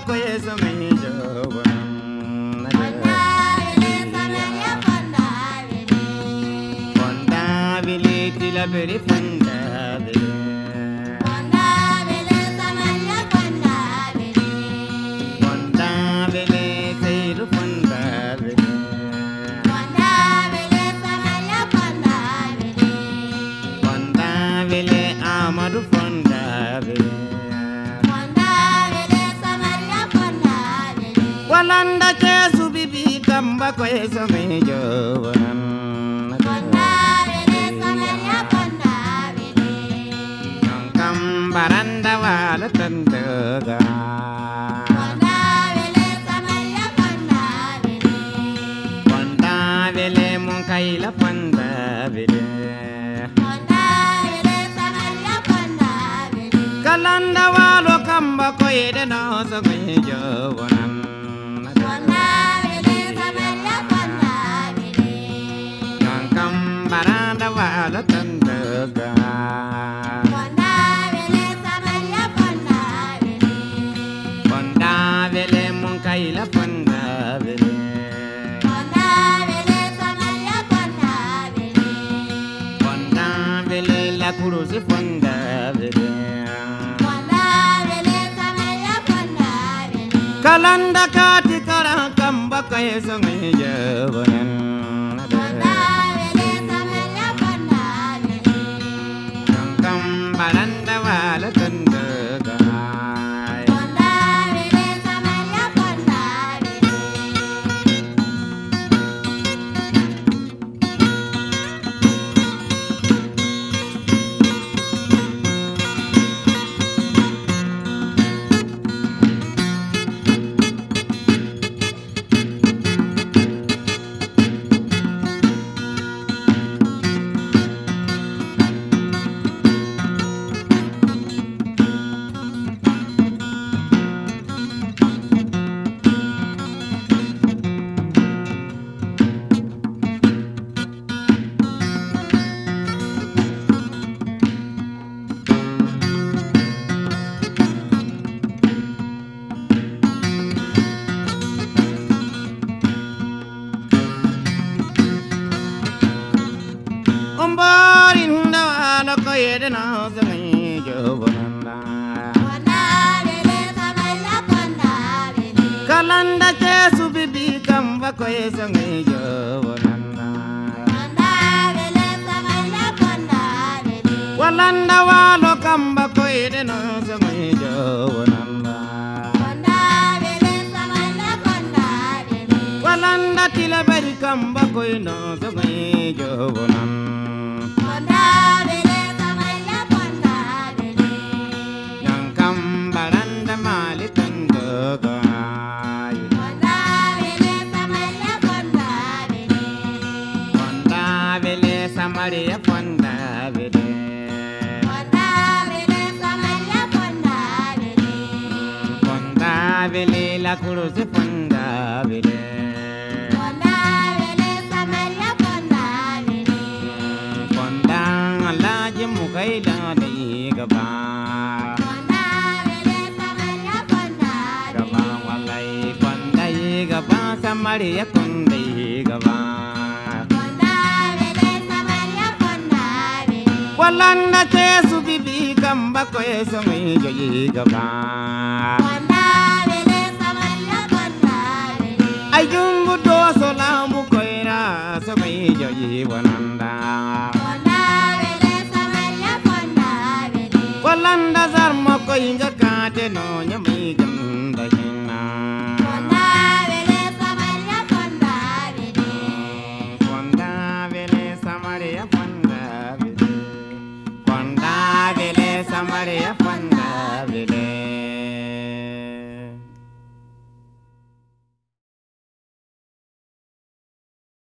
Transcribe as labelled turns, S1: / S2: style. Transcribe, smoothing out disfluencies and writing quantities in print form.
S1: ko yeso mi jobon fonda vele tila beri fonda vele Walanda kesu bibi kamba ko yeso mi jobon baranda wala tandaga fonda vele mun kaila fonda vele kalanda walo kamba ko yede no so mi jobon baranda wala tandaga fonda vele mun kaila fonda vele fonda vele la kurusi fonda vele kalanda kati kara kamba kayeso mi jobon baranda wala tandaga kalanda kesu bibi kamba ko yeso mi jobon walanda walo kamba ko yede no so mi jobon walanda tila beri kamba ko no so mi jobon Maria fonda vele fonda vele la kurusi fonda vele fonda la jimu kaila dai gaba gaba walai fonda gaba Samaria fonda gaba walanda kesu bibi kamba ko yeso mi joyi gaba ayungu do so lamu ko ira so mi joyi walanda walanda zarmo ko inga kate no nyami ganda hina fonda vele Samaria fonda Maria fonda vele